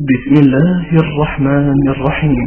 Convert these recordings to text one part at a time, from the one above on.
بسم الله الرحمن الرحيم.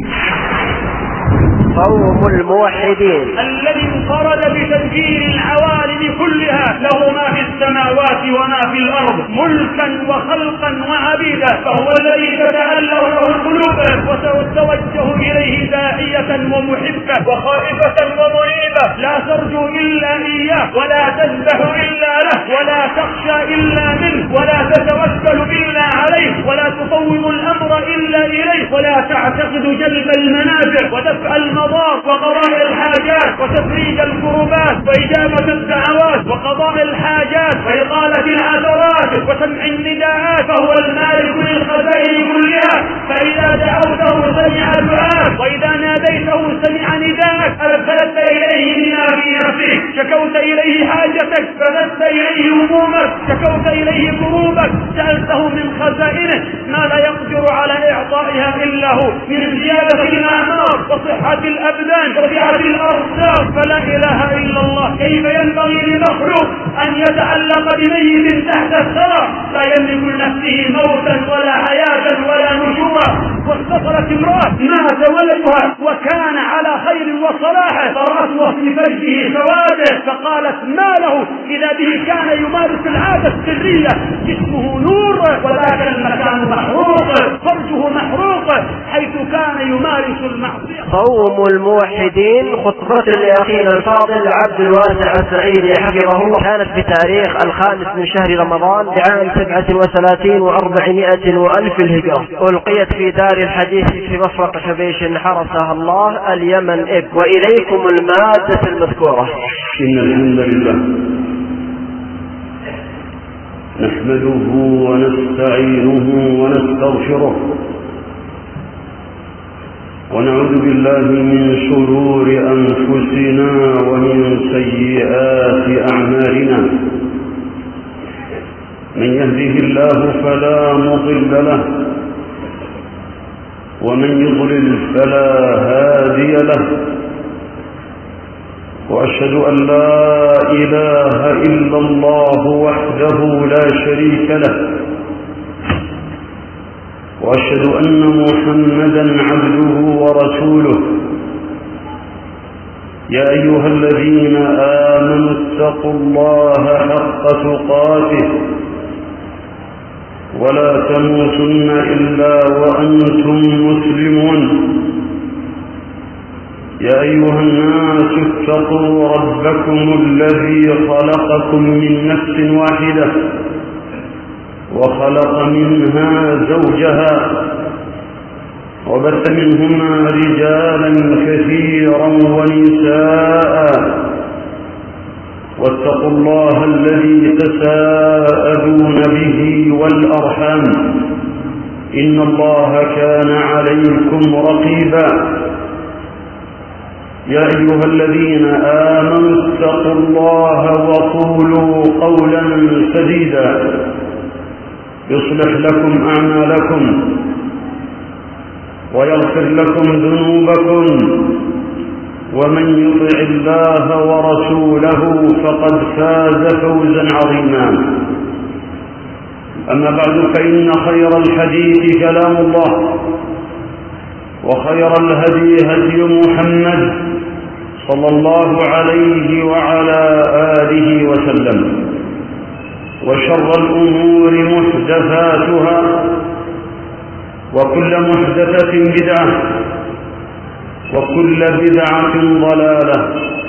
قوم الموحدين الذي انفرد بتدبير العوالم كلها، له ما في السماوات وما في الأرض ملكا وخلقا وعبيدا، فهو الذي تتألف له القلوب وتتوجه إليه داعية ومحبة وخائفة ومريبة، لا ترجو إلا إياه ولا تذبح إلا له ولا تخشى إلا منه ولا تتوكل إلا عليه ولا تفوض الأمر إلا إليه ولا تعتقد جلب المنافع ودفع المضار وقضاء الحاجات وتفريج الكربات وإجابة الدعوات وقضاء الحاجات وإقالة العثرات وسمع النداءات، فهو المالك للخزائن كلها، فإذا دعوته سمع دعاءك وإذا ناديته سمع نداءك، أرسلت إليه بما في نفسك، شكوت إليه حاجتك فبث إليه همومك، شكوت إليه كروبك، سألته من خزائنه ما لا يقدر على إعطائها إلا هو من زيادة الأعمار وصحة الأبدان ورفعة الأرزاق، فلا إله إلا الله. كيف ينبغي لمخلوق أن يتعلق بميت تحت الثرى لا يملك لنفسه موتا ولا حياة ولا نشورا؟ واتصلت امرأة مات ولدها وكان على خير وصلاح، فرأت في فرجه سواده فقالت ما له، إذا به كان يمارس العادة السرية، جسمه نور ولكن المكان محروق، فرجه محروق حيث كان يمارس المعصية. قوم الموحدين خطبة لأخينا الفاضل عبد الواسع السعيدي حفظه الله، كانت بتاريخ 5 من شهر رمضان لعام 37 و400 وألف الهجرة، ألقيت في دار الحديث في مفرق حبيش حرسها الله اليمن وإليكم المادة المذكورة. إن الحمد لله نحمده ونستعينه ونستغفره ونعوذ بالله من شرور أنفسنا ومن سيئات أعمالنا، من يهده الله فلا مضل له ومن يضلل فلا هادي له، وأشهد أن لا إله إلا الله وحده لا شريك له، وأشهد أن محمدا عبده ورسوله. يا أيها الذين آمنوا اتقوا الله حق تقاته ولا تموتن إلا وأنتم مسلمون. يا أيها الناس اتقوا ربكم الذي خلقكم من نفس واحدة وخلق منها زوجها وبث منهما رجالا كثيرا ونساء، واتقوا الله الذي تساءلون به والأرحام إن الله كان عليكم رقيبا. يا أيها الذين آمنوا اتقوا الله وقولوا قولا سديدا يصلح لكم أعمالكم ويغفر لكم ذنوبكم، ومن يطع الله ورسوله فقد فاز فوزا عظيما. أما بعد، فإن خير الحديث كلام الله، وخير الهدي هدي محمد صلى الله عليه وعلى آله وسلم، وشر الأمور محدثاتها، وكل محدثة بدعة، وكل بدعة ضلالة،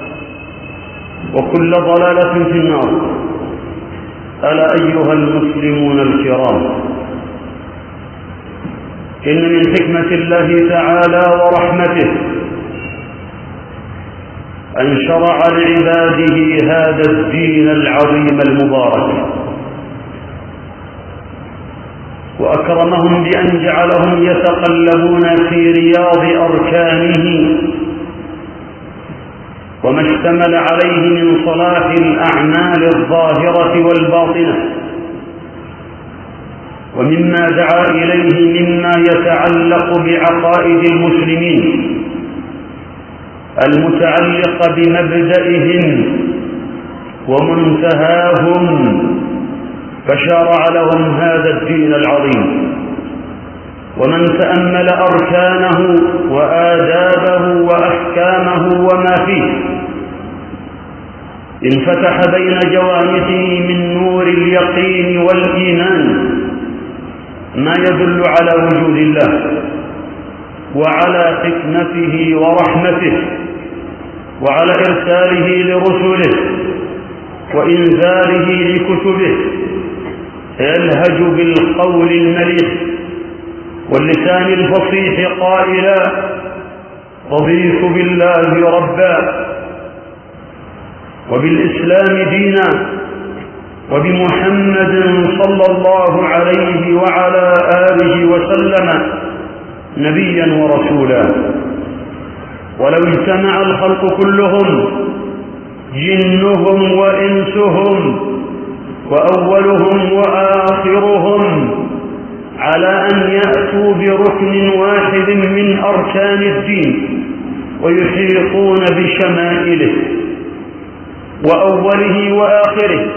وكل ضلالة في النار. ألا أيها المسلمون الكرام، إن من حكمة الله تعالى ورحمته أن شرع لعباده هذا الدين العظيم المبارك، وأكرمهم بأن جعلهم يتقلبون في رياض أركانه وما اشتمل عليه من صلاح الأعمال الظاهرة والباطنة، ومما دعا إليه مما يتعلق بعقائد المسلمين المتعلقة بمبدئهم ومنتهاهم، فشرع لهم هذا الدين العظيم. ومن تأمل أركانه وآدابه وأحكامه وما فيه انفتح بين جوانحه من نور اليقين والإيمان ما يدل على وجود الله وعلى حكمته ورحمته وعلى إرساله لرسله وإنزاله لكتبه، فيلهج بالقول المليح واللسان الفصيح قائلا: رضيت بالله ربا وبالإسلام دينا وبمحمد صلى الله عليه وعلى آله وسلم نبيا ورسولا. ولو اجتمع الخلق كلهم جنهم وإنسهم وأولهم وآخرهم على أن يأتوا بركن واحد من أركان الدين ويحيطون بشمائله وأوله وآخره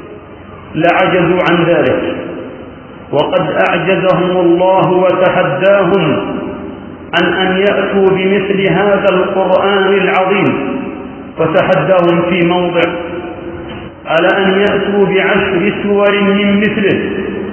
لعجزوا عن ذلك، وقد أعجزهم الله وتحداهم عن أن يأتوا بمثل هذا القرآن العظيم، فتحداهم في موضع على أن يأتوا ب10 سور من مثله،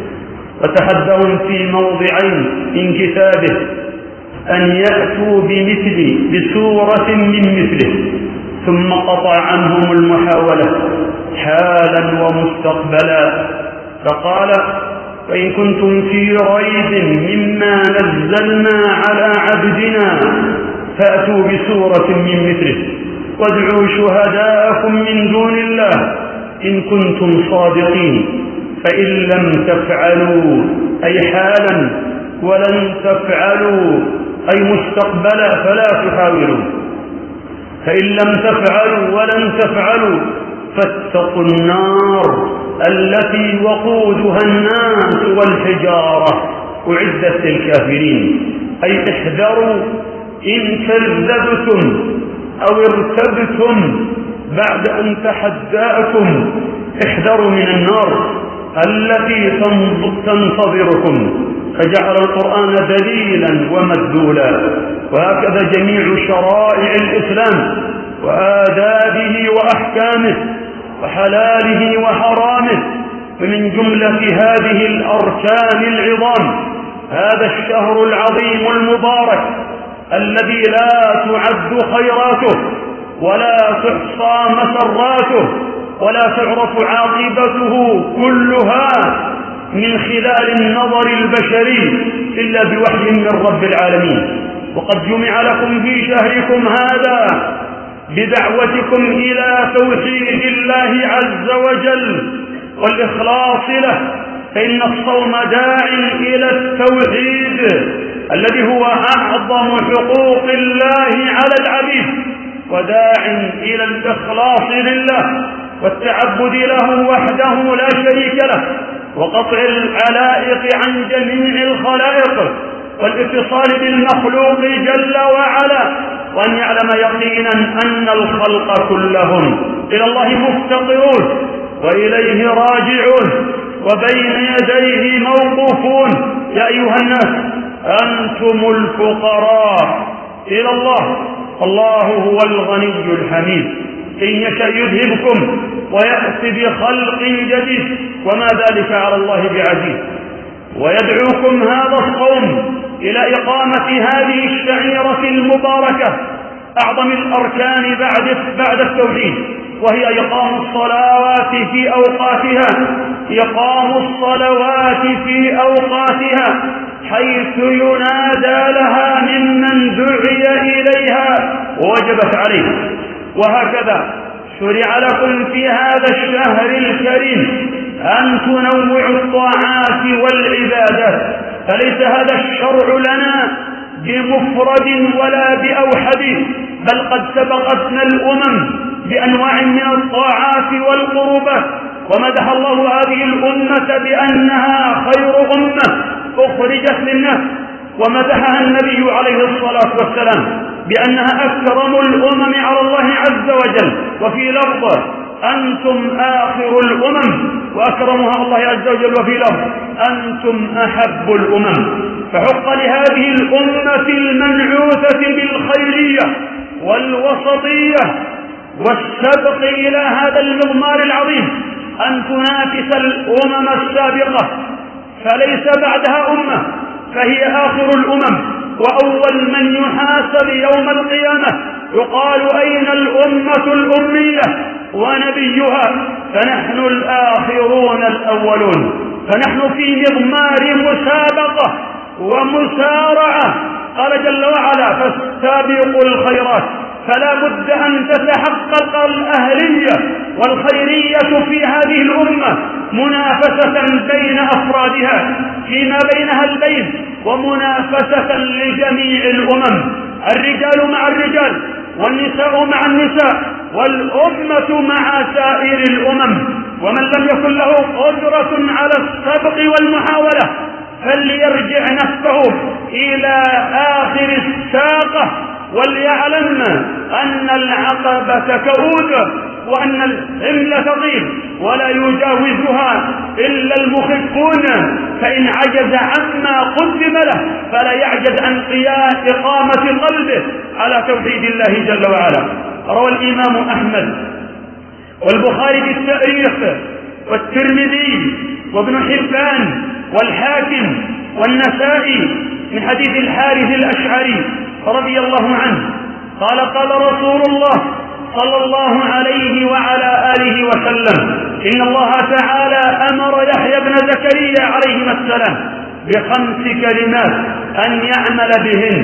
وتحداهم في موضعين من كتابه أن يأتوا بسورة من مثله، ثم قطع عنهم المحاولة حالا ومستقبلا، فقال: فإن كنتم في ريب مما نزلنا على عبدنا فأتوا بسورة من مثله وادعوا شهداءكم من دون الله إن كنتم صادقين، فإن لم تفعلوا أي حالا ولن تفعلوا أي مستقبلا فلا تحاولوا، فإن لم تفعلوا ولن تفعلوا فاتقوا النار التي وقودها الناس والحجارة أعدت للكافرين، أي احذروا إن كذبتم أو ارتبتم بعد أن تحداكم، احذروا من النار التي تنتظركم. فجعل القرآن دليلا ومدلولا، وهكذا جميع شرائع الإسلام وآدابه وأحكامه وحلاله وحرامه. ومن جملة هذه الأركان العظام هذا الشهر العظيم المبارك الذي لا تعد خيراته ولا تحصى مسراته ولا تعرف عاقبته كلها من خلال النظر البشري إلا بوحي من رب العالمين. وقد جمع لكم في شهركم هذا بدعوتكم إلى توحيد الله عز وجل والإخلاص له، فإن الصوم داع إلى التوحيد الذي هو أعظم حقوق الله على العبيد، وداع إلى الإخلاص لله والتعبد له وحده لا شريك له، وقطع العلائق عن جميع الخلائق والاتصال بالمخلوق جل وعلا، وأن يعلم يقينا أن الخلق كلهم إلى الله مفتقرون وإليه راجعون وبين يديه موقوفون. يا أيها الناس أنتم الفقراء إلى الله، الله هو الغني الحميد، إن يشأ يذهبكم ويأتي بخلق جديد وما ذلك على الله بعزيز. ويدعوكم هذا الصوم إلى إقامة هذه الشعيرة المباركة أعظم الأركان بعد التوحيد، وهي إقام الصلوات في أوقاتها، إقام الصلوات في أوقاتها حيث ينادى لها ممن دعي إليها ووجبت عليه. وهكذا شرع لكم في هذا الشهر الكريم أن تنوعوا الطاعات والعبادات، فليس هذا الشرع لنا بمفرد ولا بأوحد، بل قد سبقتنا الأمم بأنواع من الطاعات والقربات، ومدح الله هذه الأمة بأنها خير أمة أخرجت للناس، ومدحها النبي عليه الصلاة والسلام بأنها أكرم الأمم على الله عز وجل. وفي لفظ أنتم آخر الأمم وأكرمها الله عز وجل، وفي لفظ أنتم أحب الأمم. فحق لهذه الأمة المنعوثة بالخيرية والوسطية والسبق إلى هذا المضمار العظيم أن تنافس الأمم السابقة، فليس بعدها أمة، فهي آخر الأمم وأول من يحاسب يوم القيامة. يقال أين الأمة الأمية ونبيها؟ فنحن الآخرون الأولون، فنحن في مضمار مسابقة ومسارعة. قال جل وعلا فاستبقوا الخيرات، فلا بد أن تتحقق الأهلية والخيرية في هذه الأمة منافسة بين أفرادها فيما بينها البين، ومنافسة لجميع الأمم، الرجال مع الرجال والنساء مع النساء والأمة مع سائر الأمم. ومن لم يكن له قدرة على السبق والمحاولة فليرجع نفسه إلى آخر الساقة وليعلم أن العقبة كؤود وأن الحمل ثقيل ولا يجاوزها إلا المخفون، فإن عجز عما قدم له فلا يعجز عن إقامة قلبه على توحيد الله جل وعلا. روى الإمام أحمد والبخاري في التاريخ والترمذي وابن حبان والحاكم والنسائي من حديث الحارث الأشعري رضي الله عنه قال قال رسول الله صلى الله عليه وعلى آله وسلم إن الله تعالى أمر يحيى بن زكريا عليهما السلام ب5 كلمات أن يعمل بهن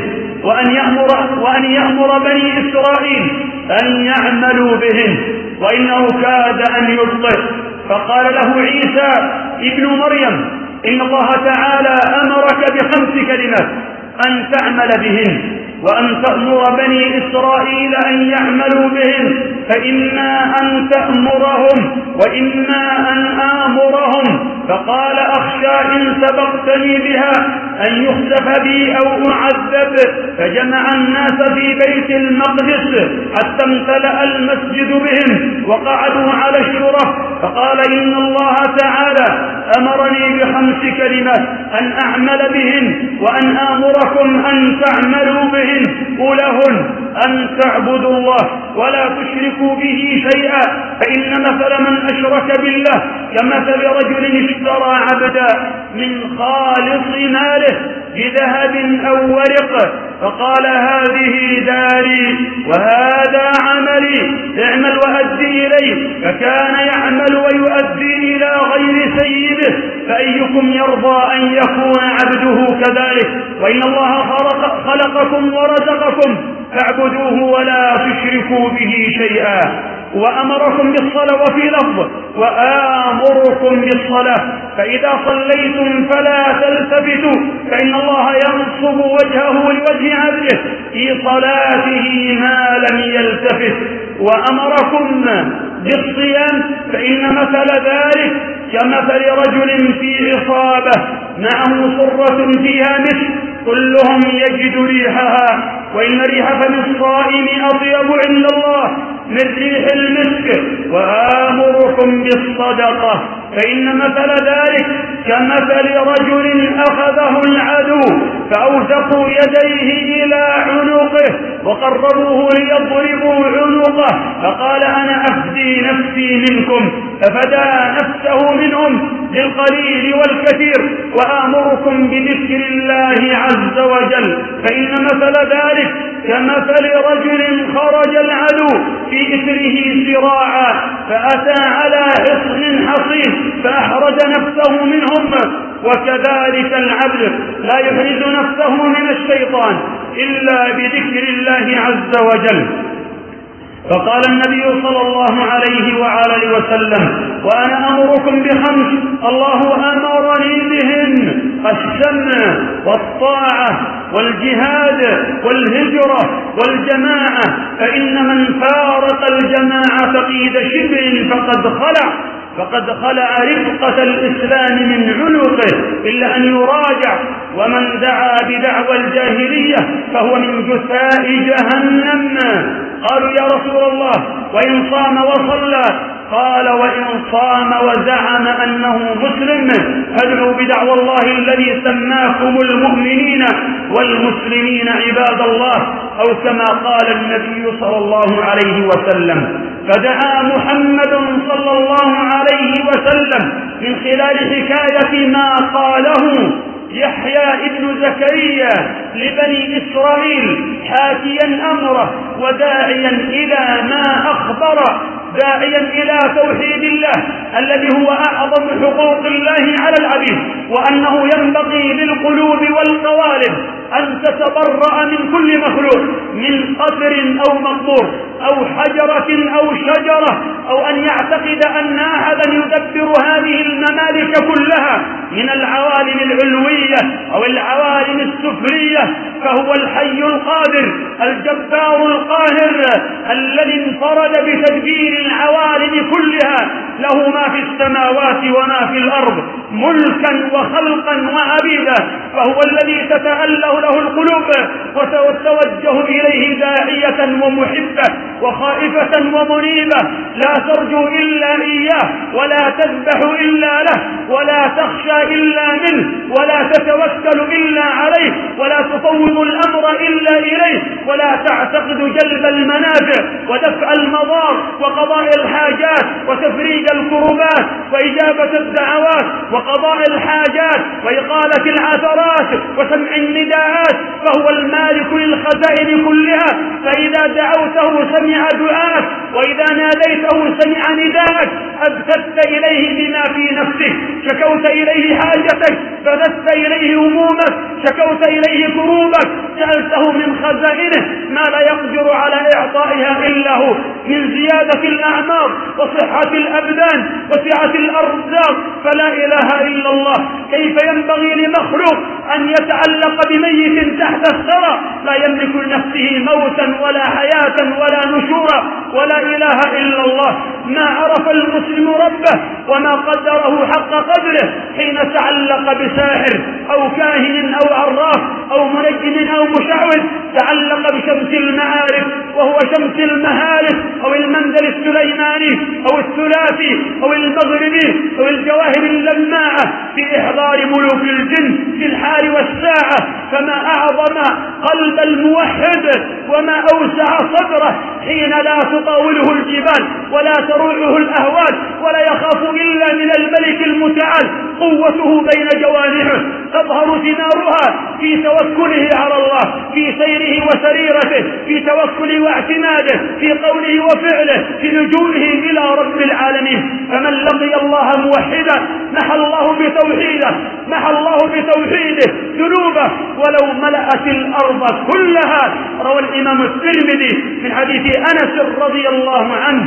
وأن يأمر بني إسرائيل أن يعملوا بهن، وإنه كاد أن يبطئ. فقال له عيسى ابن مريم إن الله تعالى أمرك ب5 كلمات أن تعمل بهن وأن تأمر بني إسرائيل أن يعملوا بهن، فإما أن تأمرهم وإما أن آمرهم. فقال أخشى إن سبقتني بها أن يخسف بي أو أعذب. فجمع الناس في بيت المقدس حتى امتلأ المسجد بهم وقعدوا على الشرف. فقال إن الله تعالى أمرني ب5 كلمات أن أعمل بهن وأن آمركم أن تعملوا بهن. أولهن أن تعبدوا الله ولا تشركوا به شيئا، فإن مثل من أشرك بالله كمثل رجل اشترى عبدا من خالص ماله بذهب أو ورق فقال هذه داري وهذا عملي اعمل وأدي إليه، فكان يعمل ويؤدي إلى غير سيده، فأيكم يرضى أن يكون عبده كذلك؟ وإن الله خلقكم ورزقكم فاعبدوه ولا تشركوا به شيئا. وأمركم بالصلاة، وفي لفظ وآمركم بالصلاة، فإذا صليتم فلا تلتفتوا فإن الله ينصب وجهه لوجه عبده في صلاته ما لم يلتفت. وأمركم بالصيام، فإن مثل ذلك كمثل رجل في عصابة معه صرة فيها مسك كلهم يجد ريحها، وإن ريح فم الصائم أطيب عند الله من ريح المسك. وآمركم بالصدقة، فإن مثل ذلك كمثل رجل أخذه العدو فأوثقوا يديه إلى عنقه وقربوه ليضربوا عنقه، فقال أنا أفدي نفسي منكم، ففدى نفسه منهم بالقليل والكثير. وآمركم بذكر الله عز وجل، فإن مثل ذلك كمثل رجل خرج العدو في إثره سراعا فأتى على حصن حصين فأحرج نفسه منهم. وكذلك العبد لا يحرز نفسه من الشيطان إلا بذكر الله عز وجل. فقال النبي صلى الله عليه وآله وسلم وأنا أمركم ب5 الله أمرني بهن: السمع والطاعة والجهاد والهجرة والجماعة، فإن من فارق الجماعة قيد شبر فقد خلع رفقة الإسلام من عنقه إلا أن يراجع، ومن دعا بدعوى الجاهلية فهو من جثاء جهنم. قالوا يا رسول الله وإن صام وصلى قال وإن صام وزعم أنه مسلم فادعوا بدعوى الله الذي سماكم المؤمنين والمسلمين عباد الله، أو كما قال النبي صلى الله عليه وسلم. فدعا محمد صلى الله عليه وسلم من خلال حكاية ما قاله يحيى ابن زكريا لبني إسرائيل حاكيا أمره وداعيا إلى ما أخبر، داعيا إلى توحيد الله الذي هو أعظم حقوق الله على العبيد، وأنه ينبغي للقلوب والقوالب أن تتبرأ من كل مخلوق من قطر أو مقبور أو حجرة أو شجرة، أو أن يعتقد أن أحدا يدبر هذه الممالك كلها من العوالم العلوية أو العوالم السفلية، فهو الحي القادر الجبار القاهر الذي انفرد بتدبير العوالم كلها، له ما في السماوات وما في الأرض ملكا وخلقا وعبيدا، فهو الذي تتأله له القلوب وتتوجه إليه داعية ومحبة وخائفة ومنيبة، لا ترجو إلا إياه ولا تذبح إلا له ولا تخشى إلا منه ولا تتوكل إلا عليه ولا تفوض الأمر إلا إليه ولا تعتقد جلب المنافع ودفع المضار وقضاء الحاجات وتفريج الكربات وإجابة الدعوات وقضاء الحاجات وإقالة العثرات وسمع النداءات، فهو المالك للخزائن كلها، فإذا دعوته سمع دعاءك وإذا ناديته سمع نداءك، أبتدت إليه بما في نفسك، شكوت إليه حاجتك، بذلت إليه همومك، شكوت إليه كروبك، سألته من خزائنه ما لا يقدر على إعطائها إلا هو من زيادة الأعمار وصحة الأبدان وسعة الأرزاق، فلا إله إلا الله. كيف ينبغي لمخلوق أن يتعلق بميت تحت الثرى لا يملك لنفسه موتا ولا حياة ولا نشورا؟ ولا إله إلا الله. ما عرف المسلم ربه وما قدره حق قدره حين تعلق بساحر أو كاهن أو عراف أو منجم أو مشعوذ، تعلق بشمس المعارف وهو شمس المهارف أو المندل السليماني أو الثلاثي أو المغربي أو الجواهر اللماعة في إحضار ملوك الجن في الحال والساعة. فما أعظم قلب الموحد وما أوسع صدره حين لا تطاوله الجبال ولا تروعه الأهوال ولا يخاف إلا من الملك المتعال، قوته بين جوانحه تظهر ثمارها في توكله على الله، في سيره وسريرته، في توكله واعتماده، في قوله وفعله، في لجوئه إلى رب العالمين. فمن لقي الله موحدا محى الله بتوحيده ذنوبه ولو ملأت الأرض كلها. روى الإمام الترمذي من حديث أنس رضي الله عنه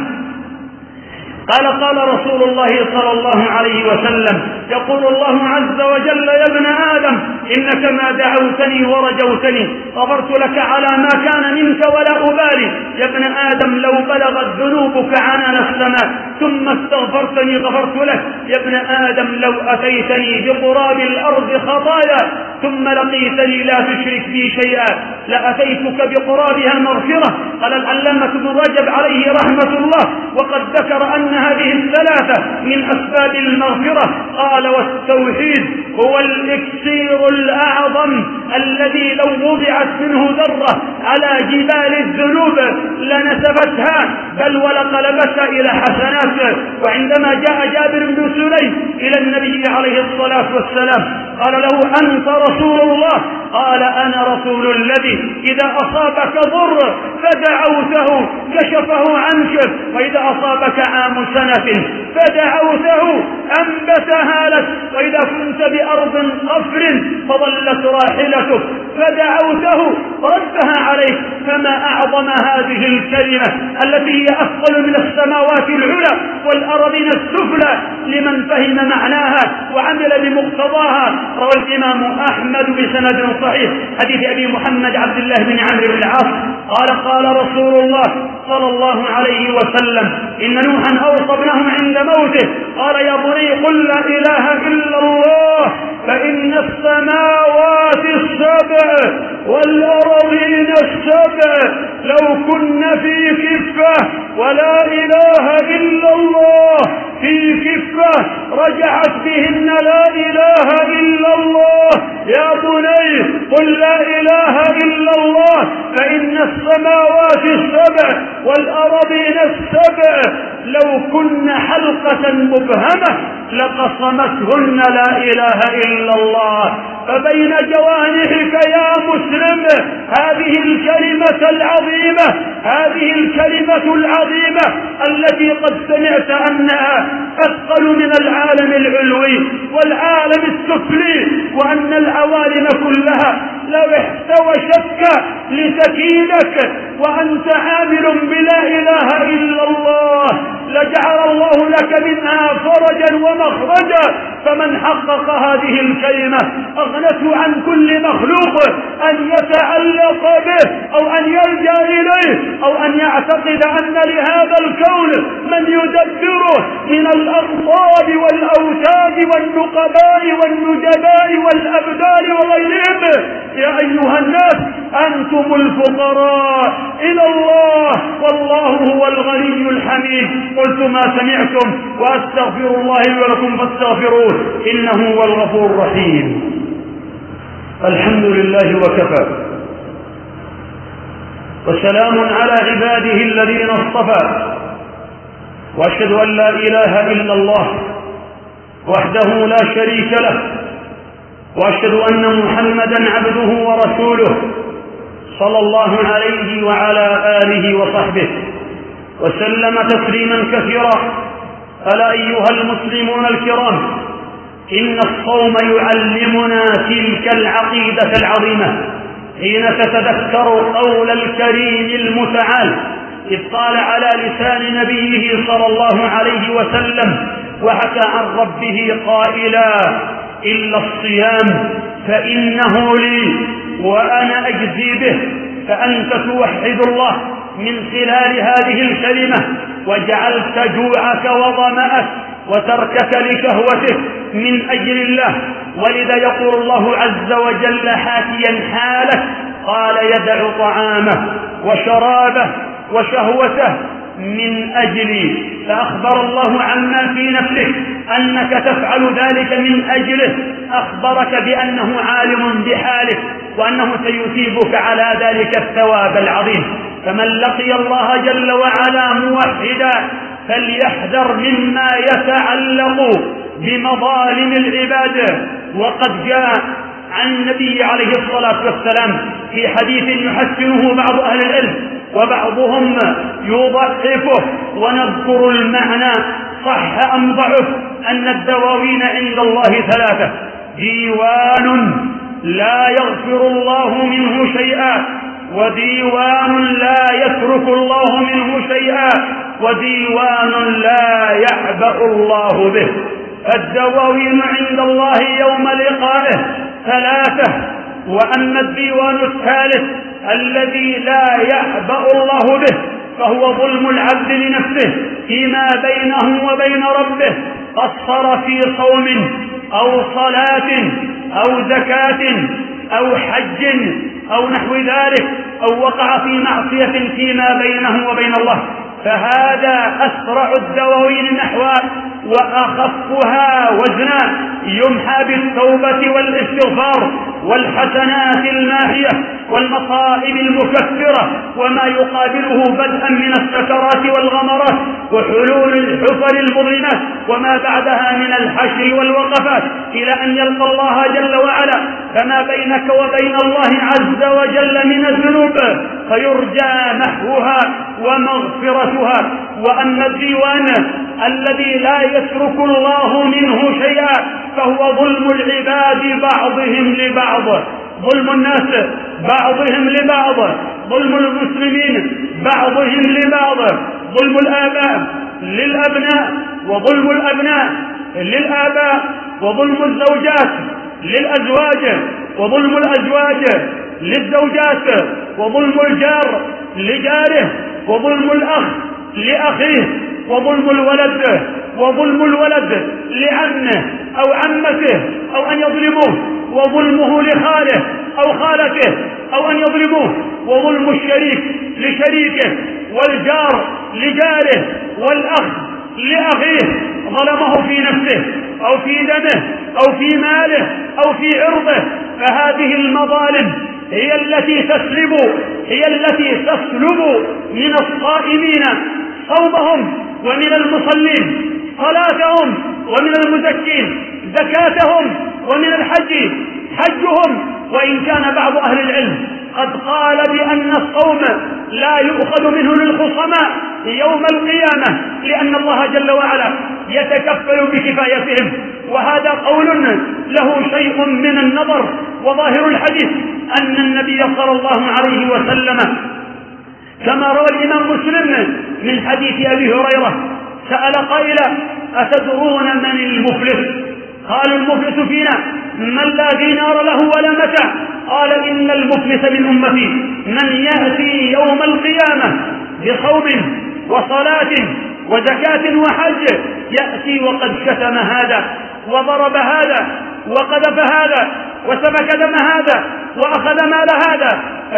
قال رسول الله صلى الله عليه وسلم: يقول الله عز وجل: يا ابن آدم إنك ما دعوتني ورجوتني غفرت لك على ما كان منك ولا أبالي. يا ابن آدم لو بلغت ذنوبك عنان السماء ثم استغفرتني غفرت لك. يا ابن آدم لو أتيتني بقراب الأرض خطايا ثم لقيتني لا تشرك بي شيئا لأتيتك بقرابها مغفرة. قال العلامة ابن رجب عليه رحمة الله وقد ذكر أن هذه الثلاثة من أسباب المغفرة. قال: والتوحيد هو الإكسير الأعظم الذي لو وضعت منه ذرة على جبال الذنوب لنسفتها بل ولقلبتها إلى حسنات. وعندما جاء جابر بن سليم إلى النبي عليه الصلاة والسلام قال له: أنت رسول الله؟ قال: أنا رسول الذي إذا أصابك ضر فدعوته كشفه عنك، وإذا أصابك عام سنة فدعوته أنبتها لك، وإذا كنت بأرض قفر فضلت راحلتك فدعوته ردها عليك. فما أعظم هذه الكلمة التي هي أثقل من السماوات العلى والأرضين السفلى لمن فهم معناها وعمل بمقتضاها. روى الإمام أحمد بسند صحيح حديث أبي محمد عبد الله بن عمرو بن العاص قال رسول الله صلى الله عليه وسلم: إن نوحا أوصى ابنه عند موته قال: يا بني قل لا إله إلا الله فإن السماوات السبع والأرضين السبع لو كن في كفة ولا إله إلا الله في كفة رجعت بهن لا إله إلا الله. يا بني قل لا إله إلا الله فإن السماوات السبع والأرضين السبع لو كن حلقة مبهمة لقصمتهن لا إله إلا الله. فبين جوانحك يا مسلم هذه الكلمة العظيمة، هذه الكلمة العظيمة التي قد سمعت أنها أثقل من العالم العلوي والعالم السفلي، وأن العوالم كلها لو احتوشتك لتكيدك وأنت عامل بلا إله إلا الله لجعل الله لك منها فرجا ومخرجا. فمن حقق هذه الكلمة أغنته عن كل مخلوق أن يتعلق به أو أن يلجأ إليه أو أن يعتقد أن لهذا الكون من يدبره من الأغصاب والأوتاد والنقباء والنجباء والأبدال وغيرهم. يا أيها الناس أنتم الفقراء إلى الله والله هو الغني الحميد. قلت ما سمعتم وأستغفر الله لي ولكم فاستغفروه إنه هو الغفور الرحيم. الحمد لله وكفى، وسلام على عباده الذين اصطفى، وأشهد أن لا إله إلا الله وحده لا شريك له، وأشهد أن محمدا عبده ورسوله صلى الله عليه وعلى آله وصحبه وسلم تسليما كثيرا. ألا أيها المسلمون الكرام، إن الصوم يعلمنا تلك العقيدة العظيمة حين تتذكر قول الكريم المتعال إذ قال على لسان نبيه صلى الله عليه وسلم وحكى عن ربه قائلا إلا الصيام فإنه لي وأنا أجزي به. فأنت توحد الله من خلال هذه الكلمة وجعلت جوعك وظمأك وتركك لشهوتك من أجل الله. ولذا يقول الله عز وجل حاكيا حالك قال يدع طعامه وشرابه وشهوته من أجلي. فأخبر الله عما في نفسك أنك تفعل ذلك من أجله، أخبرك بأنه عالم بحالك وأنه سيثيبك على ذلك الثواب العظيم. فمن لقي الله جل وعلا موحدا فليحذر مما يتعلق بمظالم العباد. وقد جاء عن النبي عليه الصلاة والسلام في حديث يحسنه بعض أهل العلم وبعضهم يضعفه ونذكر المعنى صح أم ضعف أن الدواوين عند الله ثلاثة: ديوان لا يغفر الله منه شيئا، وديوان لا يترك الله منه شيئا، وديوان لا يعبأ الله به. الدواوين عند الله يوم لقائه ثلاثة، وأما الديوان الثالث الذي لا يعبأ الله به فهو ظلم العبد لنفسه فيما بينه وبين ربه، قصر في صوم أو صلاة أو زكاة أو حج أو نحو ذلك، أو وقع في معصية فيما بينه وبين الله، فهذا أسرع الدواوين نحوا وأخفها وزنا، يمحى بالتوبة والاستغفار والحسنات الماحية والمصائب المكفرة وما يقابله بدءا من السكرات والغمرات وحلول الحفر المظلمات وما بعدها من الحشر والوقفات إلى أن يلقى الله جل وعلا. فما بينك وبين الله عز وجل من الذنوب فيرجى محوها ومغفرتها. وأما الديوان الذي لا يترك الله منه شيئا فهو ظلم العباد بعضهم لبعض، ظلم الناس بعضهم لبعض، ظلم المسلمين بعضهم لبعض، ظلم الآباء للأبناء وظلم الأبناء للآباء، وظلم الزوجات للأزواج وظلم الأزواج للزوجات، وظلم الجار لجاره، وظلم الأخ لأخيه، وظلم الولد لعمه أو عمته أو أن يظلموه، وظلمه لخاله أو خالته أو أن يظلموه، وظلم الشريك لشريكه والجار لجاره والأخ لأخيه ظلمه في نفسه أو في دمه أو في ماله أو في عرضه، فهذه المظالم هي التي تسلب من الصائمين صومهم، ومن المصلين صلاتهم، ومن المزكين زكاتهم، ومن الحج حجهم. وإن كان بعض أهل العلم قد قال بأن الصوم لا يؤخذ منه للخصماء يوم القيامة، لأن الله جل وعلا يتكفل بكفايتهم، وهذا قول له شيء من النظر. وظاهر الحديث أن النبي صلى الله عليه وسلم كما روى الإمام مسلم من حديث أبي هريرة سأل قائلا: أتدرون من المفلس؟ قالوا: المفلس فينا من لا دينار له ولا متاع. قال: إن المفلس من أمتي من يأتي يوم القيامة بصوم وصلاة وزكاة وحج، يأتي وقد شتم هذا وضرب هذا وقذف هذا وسفك دم هذا وأخذ مال هذا،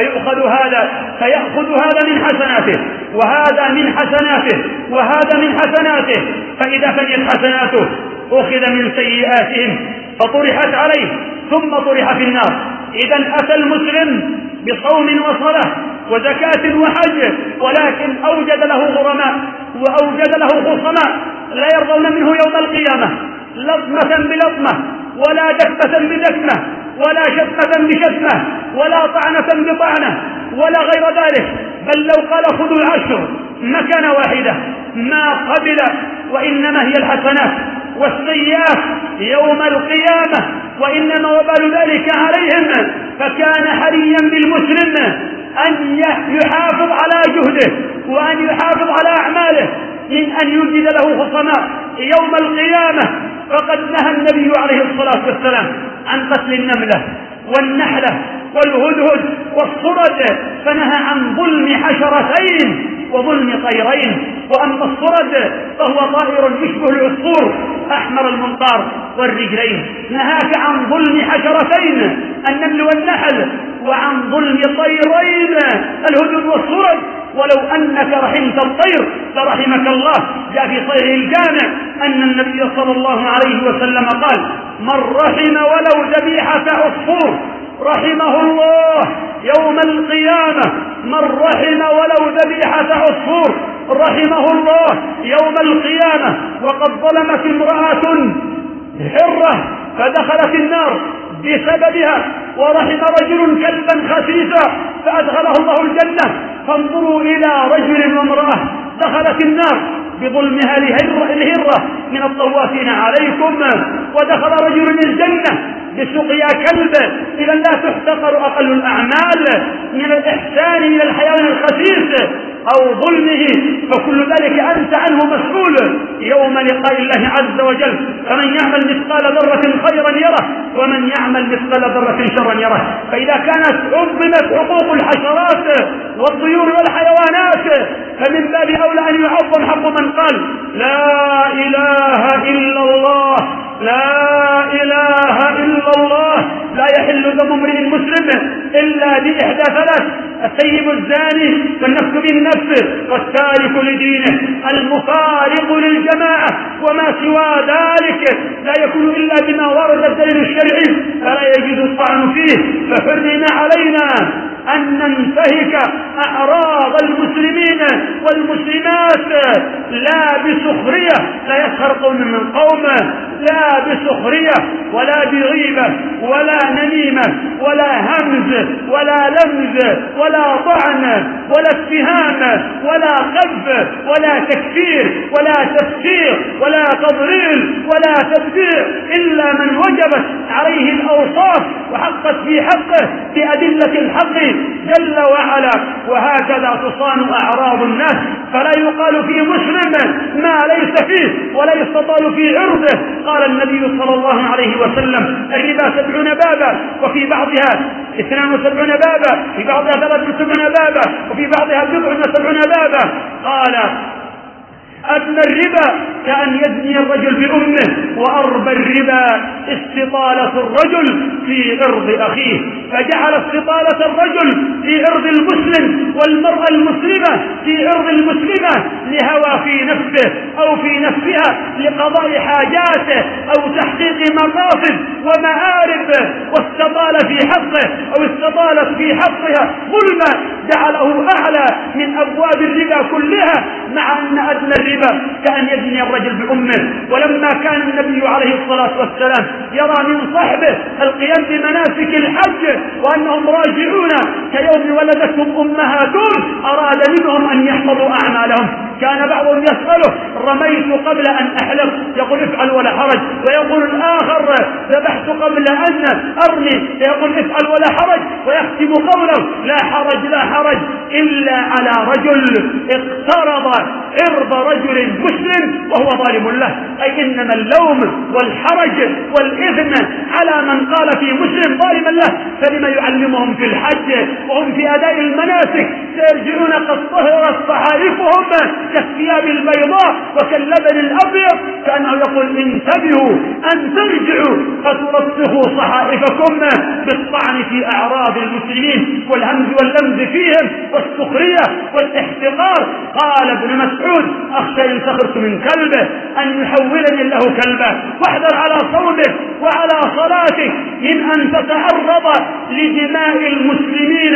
فيأخذ هذا من حسناته وهذا من حسناته وهذا من حسناته، فإذا فنيت حسناته أخذ من سيئاتهم فطرحت عليه ثم طرح في النار. إذا أتى المسلم بصوم وصلاة وزكاة وحج، ولكن أوجد له غرماء وأوجد له خصماء لا يرضون منه يوم القيامة لطمة بلطمة، ولا دكمة بدكمة، ولا شتمة بشتمة، ولا طعنة بطعنة، ولا غير ذلك، بل لو قال خذوا العشر مكان واحدة ما قبل، وإنما هي الحسنات والسيئات يوم القيامة، وإنما وبال ذلك عليهم. فكان حريا بالمسلم أن يحافظ على جهده وأن يحافظ على أعماله من أن يوجد له خصماء يوم القيامة. فقد نهى النبي عليه الصلاة والسلام عن قتل النملة والنحلة والهدهد والصرد، فنهى عن ظلم حشرتين وظلم طيرين. وأما الصرد فهو طائر يشبه العصفور أحمر المنقار والرجلين. نهاك عن ظلم حشرتين النمل والنحل، وعن ظلم طيرين الهدهد والصرد. ولو أنك رحمت الطير فرحمك الله. جاء في صحيح الجامع أن النبي صلى الله عليه وسلم قال: من رحم ولو ذبيحة عصفور رحمه الله يوم القيامة. من رحم ولو ذبيحة عصفور رحمه الله يوم القيامة. وقد ظلمت امرأة حرة فدخلت النار بسببها، ورحم رجل كلبا خسيسا فأدخله الله الجنة. فانظروا إلى رجل وامرأة دخلت النار بظلمها الهرة من الطوافين عليكم، ودخل رجل الجنة بسقيا كلب. إذا لا تحتقر أقل الأعمال من الإحسان إلى الحيوان الخسيس أو ظلمه، فكل ذلك أنت عنه مسؤول يوم لقاء الله عز وجل. فمن يعمل مثقال ذرة خيرا يره، ومن يعمل مثقال ذرة شرا يره. فإذا كانت عظمت حقوق الحشرات والطيور والحيوانات، فمن باب أولى أن يعظم حق من قال: لا إله إلا الله، لا إله إلا الله. لا يحل دم امرئ مسلم إلا بإحدى ثلاث: السيب الزاني، والنفس بالنفس، والتارك لدينه، المفارق للجماعة. وما سوى ذلك لا يكون إلا بما ورد الدليل الشرعي فلا يجوز الطعن فيه. فحرم علينا أن ننتهك أعراض المسلمين والمسلمات لا بسخرية، لا يسخر قوم من قوم، لا بسخرية ولا بغيبة ولا نميمة ولا همز ولا لمز ولا طعن ولا اتهام ولا قذف ولا تكفير ولا تفسير ولا تضليل ولا تبديع، إلا من وجبت عليه الأوصاف وحقت في حقه بأدلة الحق جل وعلا. وهكذا تصان أعراض الناس، فلا يقال في مسلم ما ليس فيه ولا يستطال في عرضه. قال النبي صلى الله عليه وسلم: الربا 70 بابا، وفي بعضها 72 بابا، في بعضها 73 بابا، وفي بعضها 79 بابا. قال: أدنى الربا كأن يزني الرجل بأمه، وأربى الربا استطالة الرجل في عرض أخيه، فجعل استطالة الرجل في عرض المسلم والمرأة المسلمة في عرض المسلمة لهوى في نفسه أو في نفسها لقضاء حاجاته أو تحقيق مقاصد ومآرب، واستطال في حقه أو استطالت في حقها ظلما جعله أعلى من أبواب الربا كلها، مع أن أدنى الربا كأن يزني الرجل بأمه. ولما كان النبي عليه الصلاة والسلام يرى من صحبه القيام بمناسك الحج وأنهم راجعون كيوم ولدتهم أمهاتهم، أراد منهم أن يحفظوا أعمالهم. كان بعضهم يسأله: رميت قبل أن أحلق، يقول افعل ولا حرج، ويقول الآخر: ذبحت قبل أن أرمي، يقول افعل ولا حرج، ويختم قوله: لا حرج لا حرج، إلا على رجل اقترض عرض رجل مسلم وهو ظالم له. أي إنما اللوم والحرج والإثم على من قال في مسلم ظالما له، فلما يعلمهم في الحج وهم في أداء المناسك سيرجعون قد طهرت صحائفهم كالثياب البيضاء وكاللبن الأبيض، كأنه يقول: انتبهوا أن ترجعوا فترسخوا صحائفكم بالطعن في أعراض المسلمين والهمز واللمز فيهم والسخرية والاحتقار. قال ابن مسعود: أخشى إن سخرت من كلبه أن يحولني الله كلبه. واحذر على صومك وعلى صلاتك من أن تتعرض لدماء المسلمين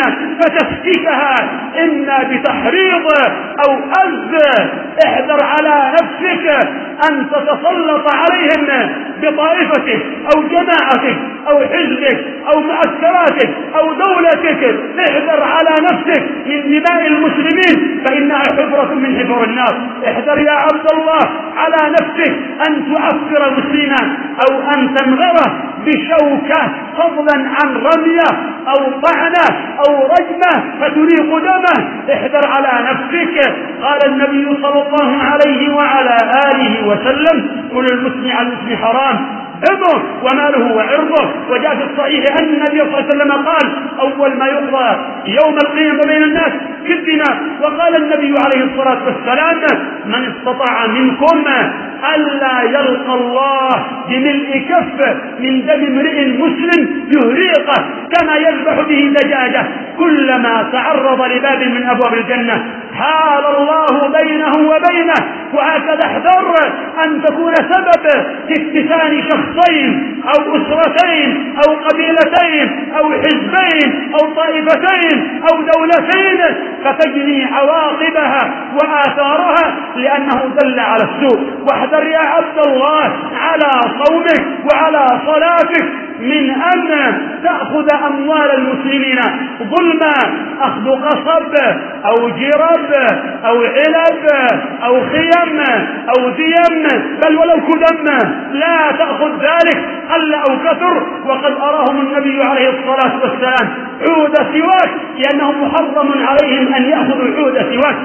فتسفكها إما بتحريض أو أذى. احذر على نفسك أن تتسلط عليهم بطائفتك أو جماعتك أو حزبك أو معسكراتك أو دولتك. احذر على نفسك من دماء المسلمين فإنها حفرة من حفر النار. احذر يا عبد الله على نفسك أن تعفر مسلما أو أن تنغره بشوكة فضلا عن رمية أو طعنة أو رجمة فتريق دمه. احذر على نفسك. قال النبي صلى الله عليه وعلى آله وسلم: كل المسلم على المسلم حرام دمه وماله وعرضه. وجاء في الصحيح أن النبي صلى الله عليه وسلم قال: أول ما يقضى يوم القيامة بين الناس في الدماء. وقال النبي عليه الصلاة والسلام: من استطاع منكم ألا يلقى الله بملء كف من دم امرئ مسلم يهريقه كما يذبح به دجاجة كلما تعرض لباب من أبواب الجنة حال الله بينه وبينه. وهكذا احذر أن تكون سبب في افتتان شخصين أو أسرتين أو قبيلتين أو حزبين أو طائفتين أو دولتين فتجني عواقبها وآثارها لأنه دل على السوء. واحذر يا عبد الله على صومك وعلى صلاتك من أن تأخذ أموال المسلمين ظلما، أخذ قصب أو جرب أو علب أو خيم أو ديم بل ولو كدم، لا تأخذ ذلك قل أو كثر. وقد أراهم النبي عليه الصلاة والسلام عود سواك لأنه محرم عليهم أن يأخذوا عود سواك.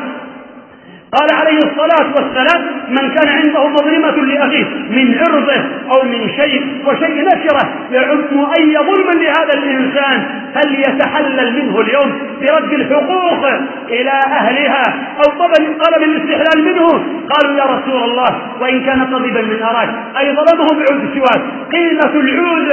قال عليه الصلاة والسلام: من كان عنده مظلمة لأخيه من عرضه أو من شيء وشيء نكره يعم أي ظلم لهذا الإنسان فليتحلل منه اليوم برد الحقوق إلى أهلها أو طلب الاستحلال منه. قالوا: يا رسول الله وإن كان طبيبا من أراك أي ظلمه بعود سواك قيمة العود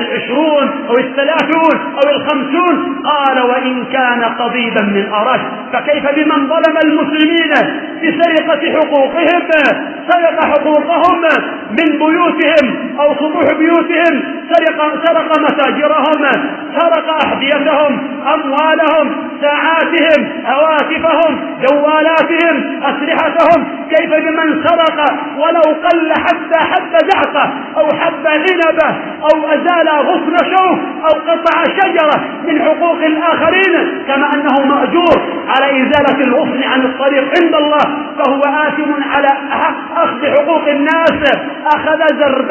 20 أو 30 أو 50. قال: وإن كان طبيبا من أراك فكيف بمن ظلم المسلمين بسرقة حقوقهم، سرق حقوقهم من بيوتهم أو سطوح بيوتهم، سرق متاجرهم، سرق أحذيتهم، أموالهم، ساعاتهم، هواتفهم، جوالاتهم، أسلحتهم. كيف بمن سرق ولو قل حتى حب زعقة أو حب عنبة أو أزال غصن شوك أو قطع شجرة من حقوق الآخرين، كما أنه مأجور على إزالة الغصن عن الطريق عند الله فهو آثم على أخذ حقوق الناس. أخذ زربة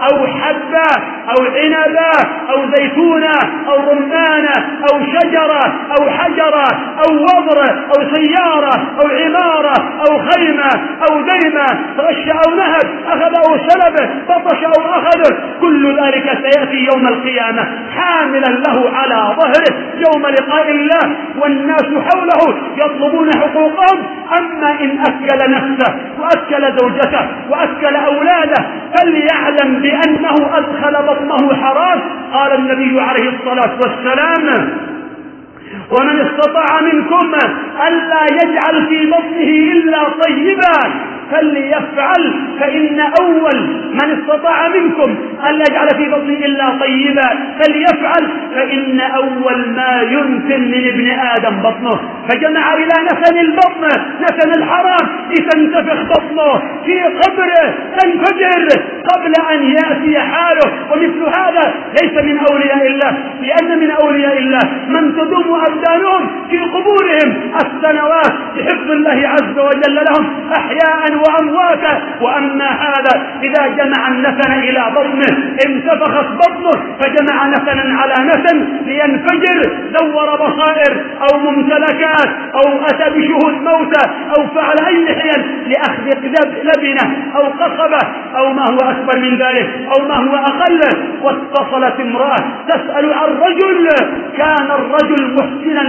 أو حبة أو عنبة أو زيتونة أو رمانة أو شجرة أو حجرة أو وضر أو سيارة أو عمارة أو خيمة أو ديمة، غش أو نهب، أخذ أو سلب، بطش أو أخذ، كل ذلك سيأتي يوم القيامة حاملا له على ظهره يوم لقاء الله، والناس حوله يطلبون حقوقهم. أما إن أكل نفسه وأكل زوجته وأكل أولاده فليعلم بأنه أدخل بطنه حرام. قال النبي عليه الصلاة والسلام: ومن استطاع منكم ألا يجعل في بطنه إلا طيبا فليفعل، فإن أول من استطاع منكم ألا يجعل في بطنه إلا طيبا فليفعل، فإن أول ما ينتن من ابن آدم بطنه. فجمع إلى نتن البطن نتن الحرام لتنتفخ بطنه في قبره تنفجر قبل أن يأتي حاله. ومثل هذا ليس من أولياء الله، لأن من أولياء الله من تدوم أبدانهم في قبورهم السنوات بحفظ الله عز وجل لهم أحياء وأمواتا. وأما هذا إذا جمع النتن إلى بطنه انتفخت بطنه فجمع نتنا على نتن لينفجر، دور بصائر أو ممتلكات أو أتى بشهود موتى أو فعل أي حيل لأخذ لبنة أو قصبة أو ما هو أكبر من ذلك أو ما هو أقل. واتصلت امرأة تسأل عن رجل كان الرجل محسنا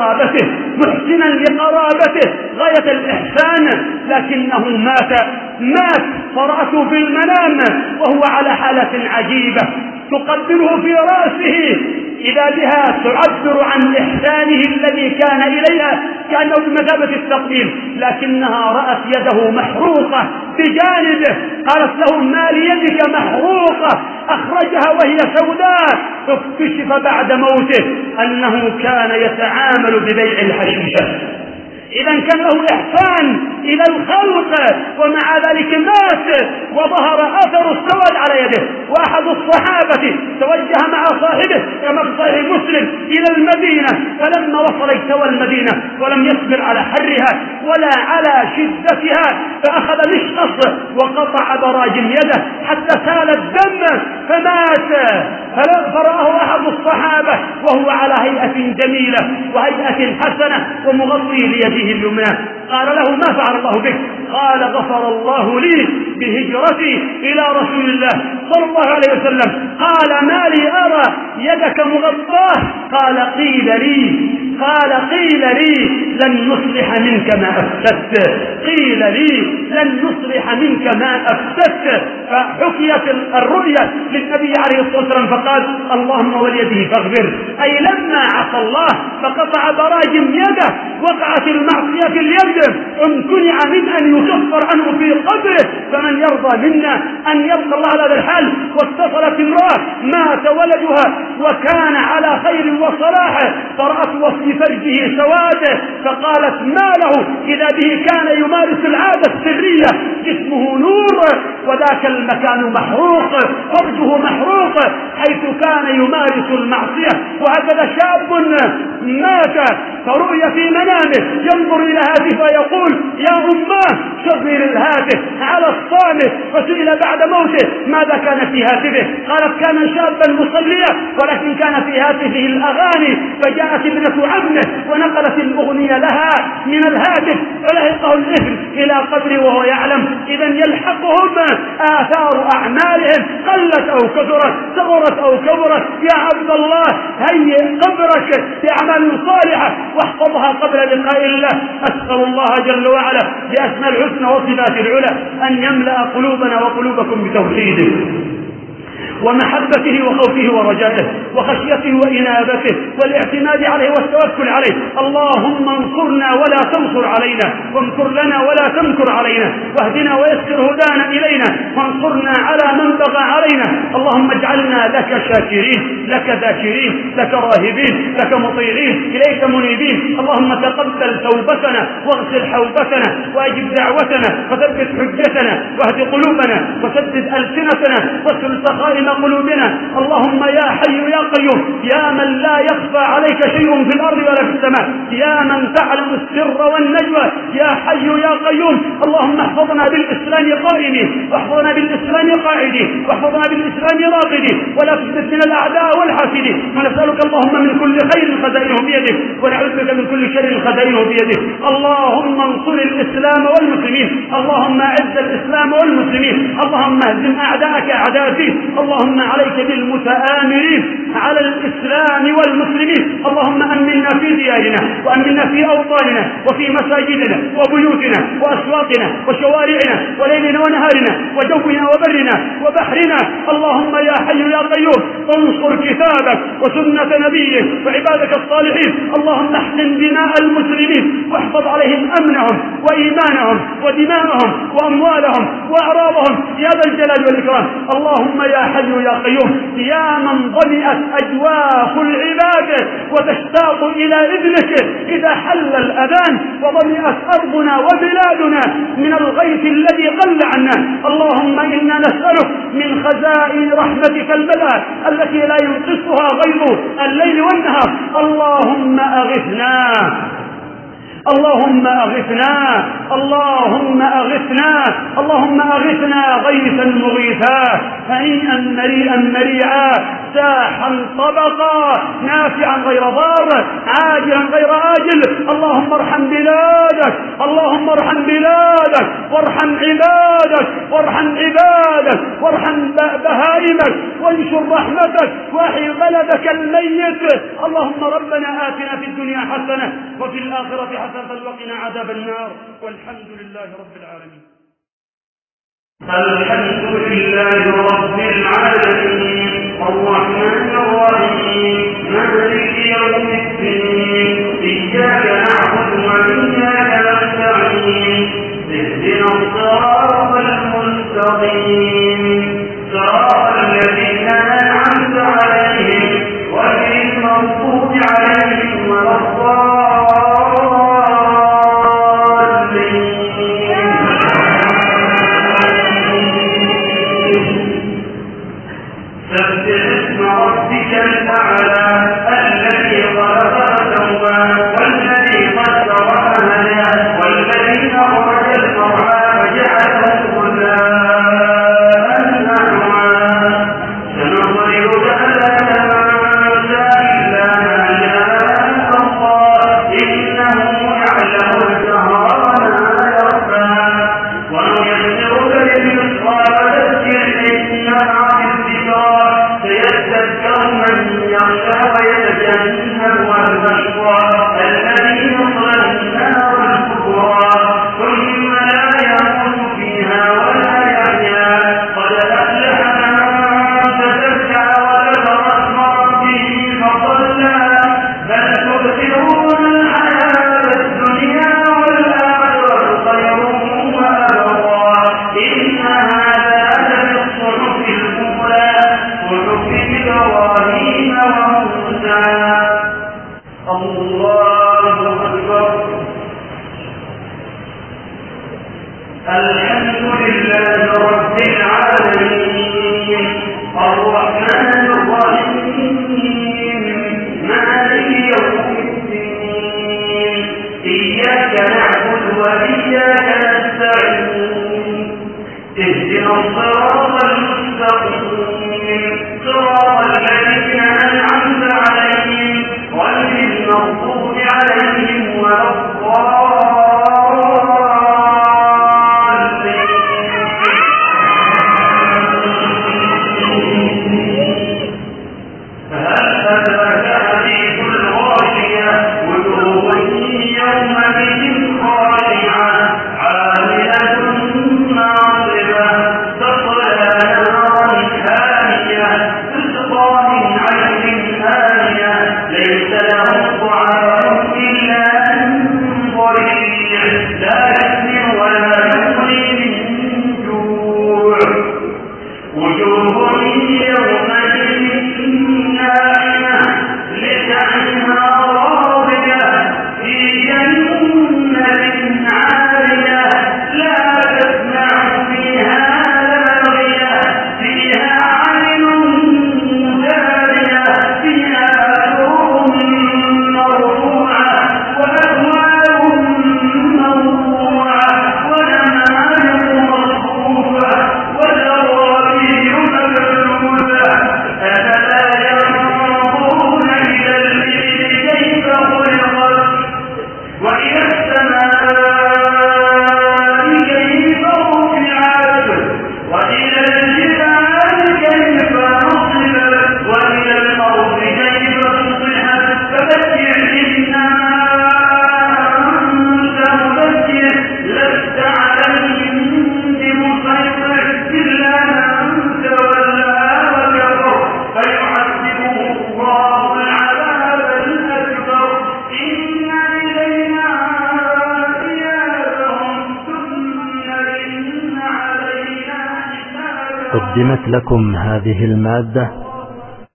لقرابته غاية الإحسان، لكنه مات فرأته في المنام وهو على حالة عجيبة تقبله في رأسه، إذا بها تعبر عن إحسانه الذي كان إليها كأنه بمثابة التقبيل، لكنها رأت يده محروقة بجانبه، قالت له: ما ليدك محروقة؟ أخرجها وهي سوداء. اكتشف بعد موته أنه كان يتعامل ببيع الحشيشة. إذا كان له إحسان إلى الخلق ومع ذلك مات وظهر أثر السواد على يده. وأحد الصحابة توجه مع صاحبه كما في صحيح مسلم إلى المدينة، فلما وصل اجتوى المدينة ولم يصبر على حرها ولا على شدتها، فأخذ مشقص وقطع براجم يده حتى سال الدم فمات. فرآه أحد الصحابة وهو على هيئة جميلة وهيئة حسنة ومغطي ليده اليمنى، قال له: ما فعل الله بك؟ قال: غفر الله لي بهجرتي إلى رسول الله صلى الله عليه وسلم. قال: ما لي أرى يدك مغطاة؟ قال: قيل لي لن نصلح منك ما أفسدت، قيل لي لن نصلح منك ما أفسدت. فحكيت الرؤيا للنبي عليه الصلاة والسلام فقال: اللهم وليده فاغفر، أي لما عصى الله فقطع براجم يده وقعت المعصية في اليد امتنع من أن يكفر عنه في قبره، فمن يرضى منا أن يلقى الله على هذا الحال. واتصلت امرأة مات ولدها وكان على خير وصلاح، فرأت في فرجه سواده فقالت: ما له؟ إذا به كان يمارس العادة السرية، جسمه نور وذاك المكان محروق، فرجه محروق حيث كان يمارس المعصية. وهكذا شاب مات فرؤي في منامه ينظر إلى هاتفه ويقول: يا أماه شغل الهاتف على الصامت. فسئل بعد موته ماذا كان في هاتفه؟ قالت: كان شابا مصليا ولكن كان في هاتفه الأغاني، فجاءت ابنة عمه ونقلت الأغنية لها من الهاتف فلحقه الإثم إلى قبره وهو يعلم. إذا يلحقهم آثار أعمالهم قلت أو كثرت، صغرت أو كبرت. يا عبد الله هيئ قبرك بأعمال صالحة واحفظها قبل لقاء الله. أسأل الله جل وعلا بأسماء الحسنى وصفات العلى أن يملأ قلوبنا وقلوبكم بتوحيده ومحبته وخوفه ورجائه وخشيته وإنابته والاعتماد عليه والتوكل عليه. اللهم انصرنا ولا تنصر علينا، وانصر لنا ولا تمكر علينا، واهدنا ويسر هدانا إلينا، وانصرنا على من بغى علينا. اللهم اجعلنا لك شاكرين، لك ذاكرين، لك راهبين، لك مطيعين، إليك منيبين. اللهم تقبل توبتنا واغسل حوبتنا وأجب دعوتنا وثبت حجتنا واهد قلوبنا وسدد ألسنتنا واسل سخائم قلوبنا. اللهم يا حي يا قيوم، يا من لا يخفى عليك شيء في الأرض ولا في السماء، يا من تعلم السر والنجوى، يا حي يا قيوم. اللهم احفظنا بالإسلام قائمين، واحفظنا بالإسلام قاعدين، واحفظنا بالإسلام راقدين، ولا تثبت من الأعداء والحاسدين. ونسألك اللهم من كل خير خزائنه بيدك، ونعوذ بك من كل شر خزائنه بيدك. اللهم انصر الإسلام والمسلمين، اللهم اعز الإسلام والمسلمين، اللهم اهزم أعداءك أعداء الدين. اللهم عليك بالمتآمرين على الإسلام والمسلمين. اللهم أمنا في ديارنا، وأمنا في أوطاننا، وفي مساجدنا وبيوتنا وأسواقنا وشوارعنا وليلنا ونهارنا وجونا وبرنا وبحرنا. اللهم يا حي يا قيوم انصر كتابك وسنة نبيك وعبادك الصالحين. اللهم احسن دماء المسلمين، واحفظ عليهم أمنهم وإيمانهم ودماءهم وأموالهم وأعراضهم يا ذا الجلال والإكرام. اللهم يا حي يا قيوم، يا من ضمئت أجواف العباد وتشتاق إلى إذنك إذا حل الأذان، وضمئت أرضنا وبلادنا من الغيث الذي قل عنا. اللهم إنا نسألك من خزائن رحمتك الملأ التي لا ينقصها غير الليل والنهار. اللهم أغثنا، اللهم أغثنا، اللهم أغثنا، اللهم أغثنا غيثا مغيثا، هنيئا مريئا مريعا، ساحا طبقا، نافعا غير ضار، عاجلا غير آجل. اللهم ارحم بلادك، اللهم ارحم بلادك، وارحم عبادك، وارحم عبادك، وارحم بهائمك، وانشر رحمتك، واحي بلدك الميت. اللهم ربنا آتنا في الدنيا حسنة وفي الآخرة حسنة وقنا عذاب النار، والحمد لله رب العالمين. الحمد لله رب العالمين الرحمن الرحيم مالك يوم الدين إياك نعبد وإياك نستعين اهدنا الصراط المستقيم صراط الذين أنعمت عليهم غير المغضوب عليهم ولا الذي خلق فسوى والذي قدر فهدى والذي أخرج المرعى فجعله غثاء أحوى سنضربك فلا تنسى إلا ما شاء الله إنه يعلم الجهر وما يخفى ونيسرك لليسرى فذكر إن نفعت الذكرى سيذكر من يخشى ويتجنبها الأشقى الذي يصلى النار الكبرى ثم لا يموت فيها ولا يحيا قد أفلح من تزكى وذكر اسم ربه فصلى بل تؤثرون الحياة الدنيا والآخرة خير وأبقى إن هذا لفي الصحف الأولى صحف إبراهيم وموسى. الله أكبر. الحمد لله رب العالمين الرحمن الرحيم مالك يوم الدين إياك نعبد وإياك نستعين اهدنا الصراط المستقيم صراط الذين أنعمت عليهم غير المغضوب عليهم ولا الضالين. قدمت لكم هذه المادة